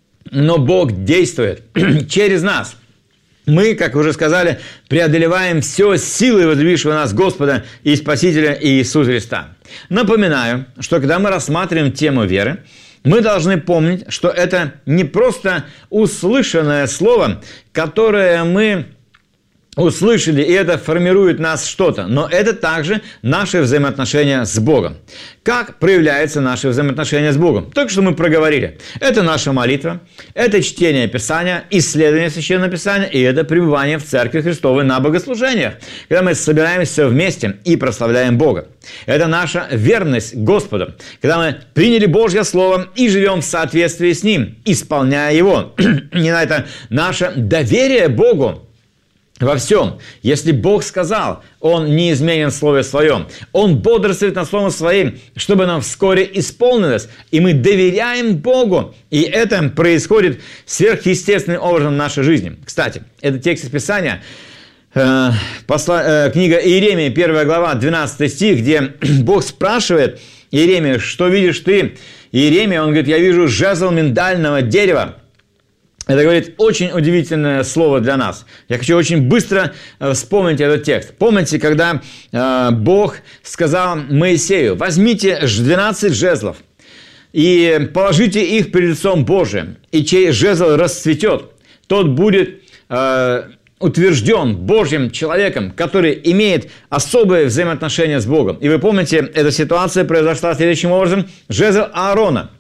но Бог действует через нас. Мы, как уже сказали, преодолеваем все силой возлюбившего нас Господа и Спасителя Иисуса Христа. Напоминаю, что когда мы рассматриваем тему веры, мы должны помнить, что это не просто услышанное слово, которое мы услышали, и это формирует нас что-то, но это также наши взаимоотношения с Богом. Как проявляются наши взаимоотношения с Богом? Только что мы проговорили. Это наша молитва, это чтение Писания, исследование Священного Писания, и это пребывание в Церкви Христовой на богослужениях, когда мы собираемся вместе и прославляем Бога. Это наша верность Господу, когда мы приняли Божье Слово и живем в соответствии с Ним, исполняя Его. Не на это наше доверие Богу во всем. Если Бог сказал, Он неизменен в Слове Своем. Он бодрствует над Словом Своим, чтобы нам вскоре исполнилось. И мы доверяем Богу. И это происходит сверхъестественным образом в нашей жизни. Кстати, это текст из Писания, э, посла, э, книга Иеремии, первая глава, двенадцатый стих, где Бог спрашивает Иеремию, что видишь ты? Иеремия, он говорит, я вижу жезл миндального дерева. Это, говорит, очень удивительное слово для нас. Я хочу очень быстро вспомнить этот текст. Помните, когда э, Бог сказал Моисею, возьмите двенадцать жезлов и положите их перед лицом Божиим, и чей жезл расцветет, тот будет э, утвержден Божьим человеком, который имеет особые взаимоотношения с Богом. И вы помните, эта ситуация произошла следующим образом. Жезл Аарона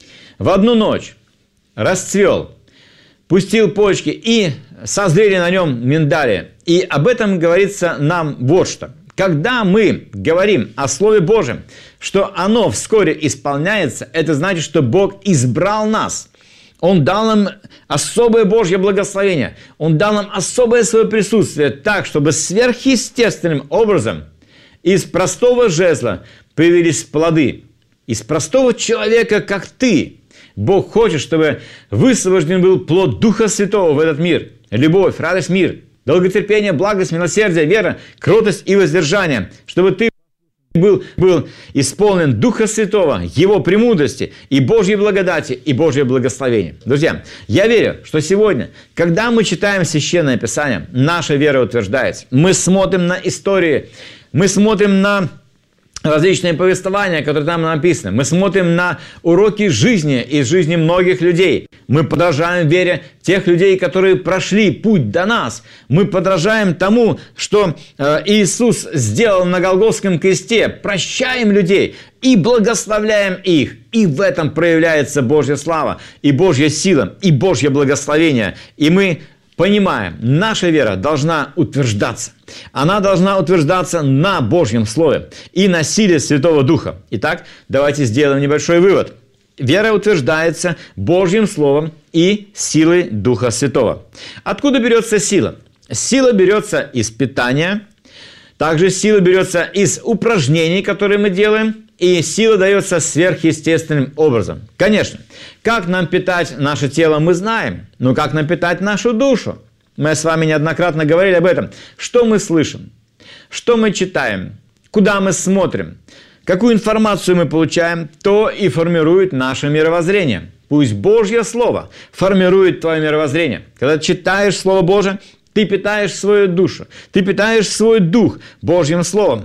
в одну ночь расцвел, пустил почки, и созрели на нем миндали. И об этом говорится нам вот что. Когда мы говорим о Слове Божьем, что оно вскоре исполняется, это значит, что Бог избрал нас. Он дал нам особое Божье благословение. Он дал нам особое свое присутствие так, чтобы сверхъестественным образом из простого жезла появились плоды. Из простого человека, как ты, Бог хочет, чтобы высвобожден был плод Духа Святого в этот мир. Любовь, радость, мир, долготерпение, благость, милосердие, вера, кротость и воздержание. Чтобы ты был, был исполнен Духа Святого, Его премудрости и Божьей благодати и Божье благословение. Друзья, я верю, что сегодня, когда мы читаем Священное Писание, наша вера утверждается. Мы смотрим на истории, мы смотрим на различные повествования, которые там написаны. Мы смотрим на уроки жизни из жизни многих людей. Мы подражаем вере тех людей, которые прошли путь до нас. Мы подражаем тому, что э, Иисус сделал на Голгофском кресте. Прощаем людей и благословляем их. И в этом проявляется Божья слава, и Божья сила, и Божье благословение. И мы понимаем, наша вера должна утверждаться. Она должна утверждаться на Божьем Слове и на силе Святого Духа. Итак, давайте сделаем небольшой вывод. Вера утверждается Божьим Словом и силой Духа Святого. Откуда берется сила? Сила берется из питания, также сила берется из упражнений, которые мы делаем, и сила дается сверхъестественным образом. Конечно, как нам питать наше тело, мы знаем, но как нам питать нашу душу? Мы с вами неоднократно говорили об этом. Что мы слышим? Что мы читаем? Куда мы смотрим? Какую информацию мы получаем? То и формирует наше мировоззрение. Пусть Божье Слово формирует твое мировоззрение. Когда читаешь Слово Божие, ты питаешь свою душу, ты питаешь свой дух Божьим Словом.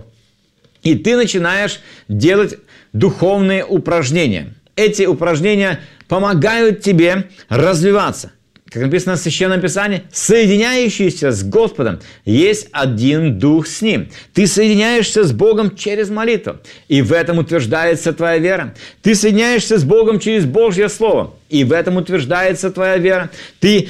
И ты начинаешь делать духовные упражнения. Эти упражнения помогают тебе развиваться. Как написано в Священном Писании, соединяющийся с Господом есть один дух с Ним. Ты соединяешься с Богом через молитву, и в этом утверждается твоя вера. Ты соединяешься с Богом через Божье Слово, и в этом утверждается твоя вера. Ты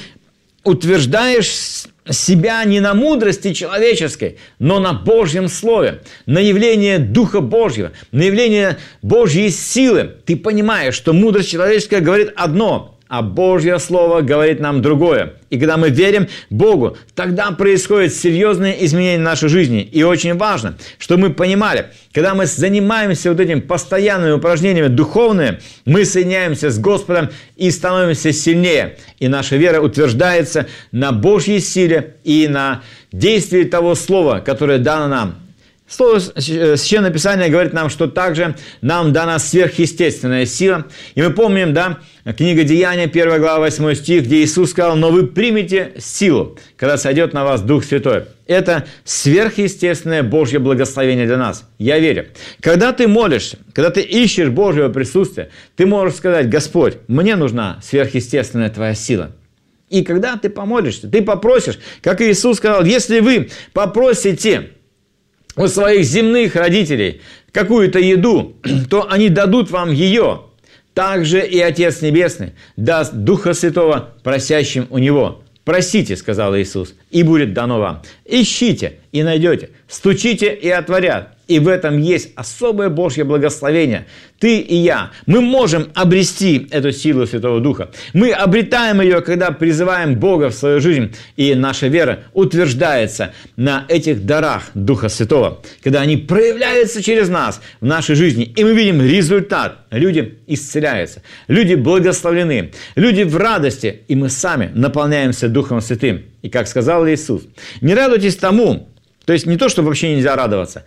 утверждаешь себя не на мудрости человеческой, но на Божьем Слове, на явление Духа Божьего, на явление Божьей силы. Ты понимаешь, что мудрость человеческая говорит одно, а Божье Слово говорит нам другое. И когда мы верим Богу, тогда происходят серьезные изменения в нашей жизни. И очень важно, чтобы мы понимали, когда мы занимаемся вот этим постоянными упражнениями духовными, мы соединяемся с Господом и становимся сильнее. И наша вера утверждается на Божьей силе и на действии того Слова, которое дано нам. Слово Священное Писание говорит нам, что также нам дана сверхъестественная сила. И мы помним, да, книга Деяния, первая глава, восьмой стих, где Иисус сказал: «Но вы примете силу, когда сойдет на вас Дух Святой». Это сверхъестественное Божье благословение для нас. Я верю. Когда ты молишься, когда ты ищешь Божьего присутствия, ты можешь сказать: «Господь, мне нужна сверхъестественная Твоя сила». И когда ты помолишься, ты попросишь, как Иисус сказал, если вы попросите у своих земных родителей какую-то еду, то они дадут вам ее. Также и Отец Небесный даст Духа Святого просящим у Него. Просите, сказал Иисус, и будет дано вам. Ищите и найдете, стучите и отворят. И в этом есть особое Божье благословение. Ты и я, мы можем обрести эту силу Святого Духа. Мы обретаем ее, когда призываем Бога в свою жизнь. И наша вера утверждается на этих дарах Духа Святого. Когда они проявляются через нас в нашей жизни. И мы видим результат. Люди исцеляются. Люди благословлены. Люди в радости. И мы сами наполняемся Духом Святым. И как сказал Иисус, не радуйтесь тому, то есть не то, что вообще нельзя радоваться,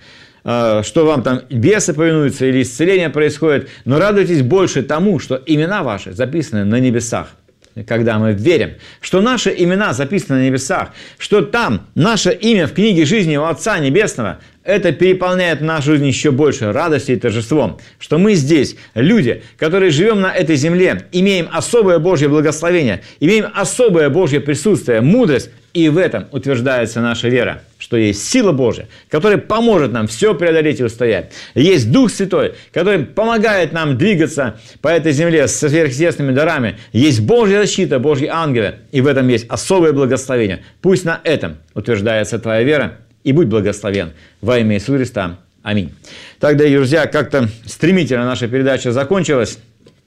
что вам там бесы повинуются или исцеление происходит, но радуйтесь больше тому, что имена ваши записаны на небесах. Когда мы верим, что наши имена записаны на небесах, что там наше имя в книге жизни у Отца Небесного, это переполняет нашу жизнь еще больше радостью и торжеством, что мы здесь, люди, которые живем на этой земле, имеем особое Божье благословение, имеем особое Божье присутствие, мудрость, и в этом утверждается наша вера, что есть сила Божья, которая поможет нам все преодолеть и устоять. Есть Дух Святой, который помогает нам двигаться по этой земле с сверхъестественными дарами. Есть Божья защита, Божьи ангелы, и в этом есть особое благословение. Пусть на этом утверждается твоя вера, и будь благословен во имя Иисуса Христа. Аминь. Так, дорогие друзья, как-то стремительно наша передача закончилась.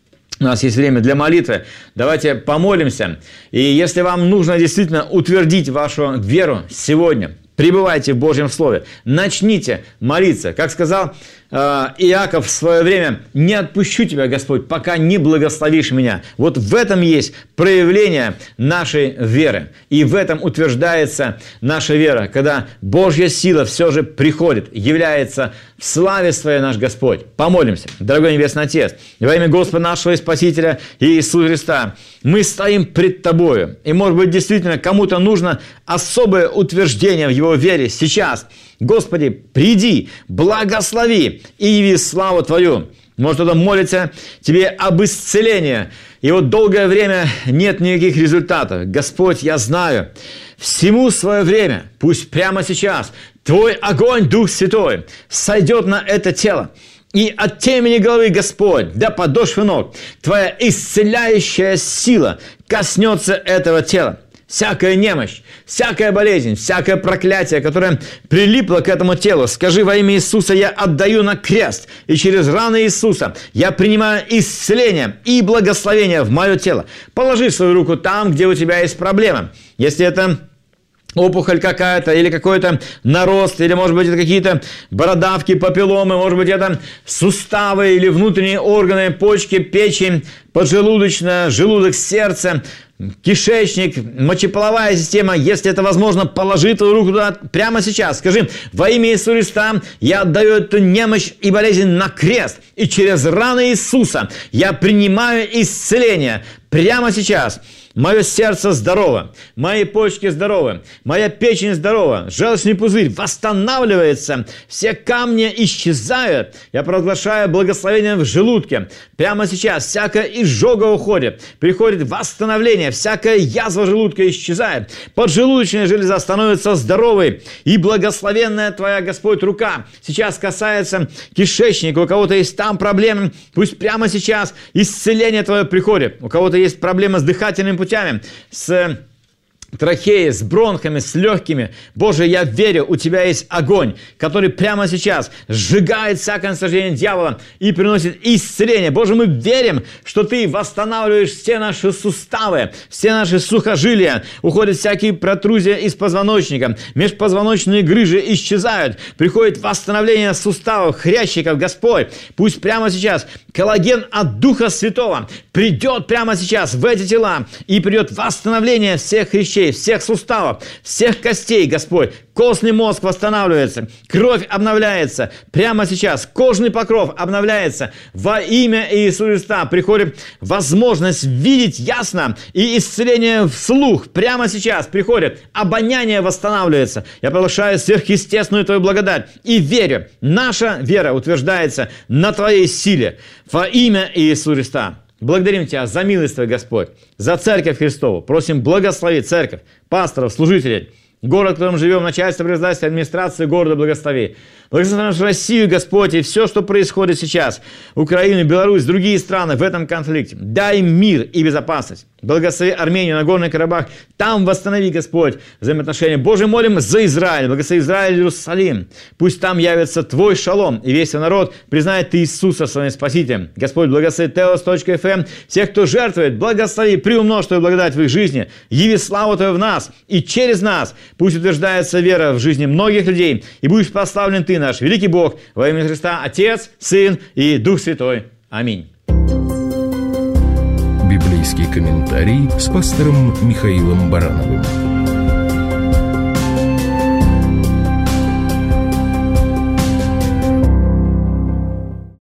У нас есть время для молитвы. Давайте помолимся. И если вам нужно действительно утвердить вашу веру сегодня, пребывайте в Божьем Слове. Начните молиться. Как сказал э, Иаков в свое время, не отпущу тебя, Господь, пока не благословишь меня. Вот в этом есть проявление нашей веры. И в этом утверждается наша вера, когда Божья сила все же приходит, является в славе своей наш Господь. Помолимся. Дорогой Небесный Отец, во имя Господа нашего и Спасителя Иисуса Христа, мы стоим пред Тобою. И, может быть, действительно, кому-то нужно особое утверждение в его вере сейчас. Господи, приди, благослови и яви славу Твою. Может, кто-то молится Тебе об исцелении, и вот долгое время нет никаких результатов. Господь, я знаю, всему свое время, пусть прямо сейчас Твой огонь, Дух Святой, сойдет на это тело. И от темени головы, Господь, до подошвы ног, Твоя исцеляющая сила коснется этого тела. Всякая немощь, всякая болезнь, всякое проклятие, которое прилипло к этому телу, скажи во имя Иисуса, я отдаю на крест, и через раны Иисуса я принимаю исцеление и благословение в мое тело. Положи свою руку там, где у тебя есть проблема. Если это опухоль какая-то, или какой-то нарост, или, может быть, это какие-то бородавки, папилломы, может быть, это суставы или внутренние органы, почки, печень, поджелудочная, желудок, сердце, кишечник, мочеполовая система. Если это возможно, положи твою руку туда прямо сейчас. Скажи, во имя Иисуса Христа я отдаю эту немощь и болезнь на крест. И через раны Иисуса я принимаю исцеление прямо сейчас. Мое сердце здорово, мои почки здоровы, моя печень здорова, желчный пузырь восстанавливается, все камни исчезают. Я провозглашаю благословение в желудке. Прямо сейчас всякая изжога уходит, приходит восстановление, всякая язва желудка исчезает. Поджелудочная железа становится здоровой, и благословенная Твоя, Господь, рука сейчас касается кишечника. У кого-то есть там проблемы, пусть прямо сейчас исцеление Твое приходит. У кого-то есть проблемы с дыхательным путями, с трахеей, с бронхами, с легкими. Боже, я верю, у Тебя есть огонь, который прямо сейчас сжигает всякое наслаждение дьявола и приносит исцеление. Боже, мы верим, что Ты восстанавливаешь все наши суставы, все наши сухожилия. Уходят всякие протрузии из позвоночника, межпозвоночные грыжи исчезают. Приходит восстановление суставов, хрящиков. Господь, пусть прямо сейчас коллаген от Духа Святого придет прямо сейчас в эти тела, и придет восстановление всех хрящей, всех суставов, всех костей, Господь. Костный мозг восстанавливается, кровь обновляется. Прямо сейчас кожный покров обновляется. Во имя Иисуса Христа приходит возможность видеть ясно, и исцеление вслух. Прямо сейчас приходит, обоняние восстанавливается. Я приглашаю сверхъестественную Твою благодать и верю. Наша вера утверждается на Твоей силе. Во имя Иисуса Христа. Благодарим Тебя за милость Твою, Господь, за Церковь Христову. Просим благословить Церковь, пасторов, служителей, город, в котором живем, начальство, председательство, администрации города благослови. Благослови нашу Россию, Господь, и все, что происходит сейчас, Украину, Беларусь, другие страны в этом конфликте. Дай им мир и безопасность. Благослови Армению, Нагорный Карабах. Там восстанови, Господь, взаимоотношения. Боже, молим за Израиль. Благослови Израиль, Иерусалим. Пусть там явится Твой шалом, и весь народ признает Иисуса своим Спасителем. Господь, благослови теос точка эф эм. Всех, кто жертвует, благослови, приумножь Твою благодать в их жизни. Яви славу Твою в нас и через нас. Пусть утверждается вера в жизни многих людей, и будешь прославлен Ты, наш великий Бог, во имя Христа, Отец, Сын и Дух Святой. Аминь. Библейский комментарий с пастором Михаилом Барановым.